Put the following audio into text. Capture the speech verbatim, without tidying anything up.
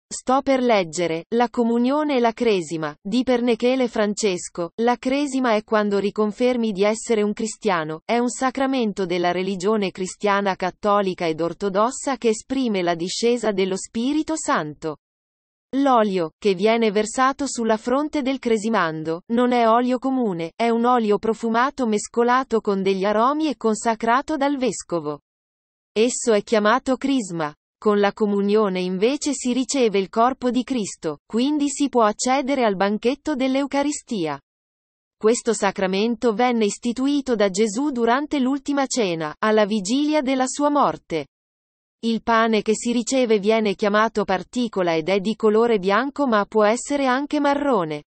Sto per leggere, la comunione e la cresima, di Pernechele Francesco. La cresima è quando riconfermi di essere un cristiano, è un sacramento della religione cristiana cattolica ed ortodossa che esprime la discesa dello Spirito Santo. L'olio, che viene versato sulla fronte del cresimando, non è olio comune, è un olio profumato mescolato con degli aromi e consacrato dal vescovo. Esso è chiamato crisma. Con la comunione invece si riceve il corpo di Cristo, quindi si può accedere al banchetto dell'Eucaristia. Questo sacramento venne istituito da Gesù durante l'ultima cena, alla vigilia della sua morte. Il pane che si riceve viene chiamato particola ed è di colore bianco ma può essere anche marrone.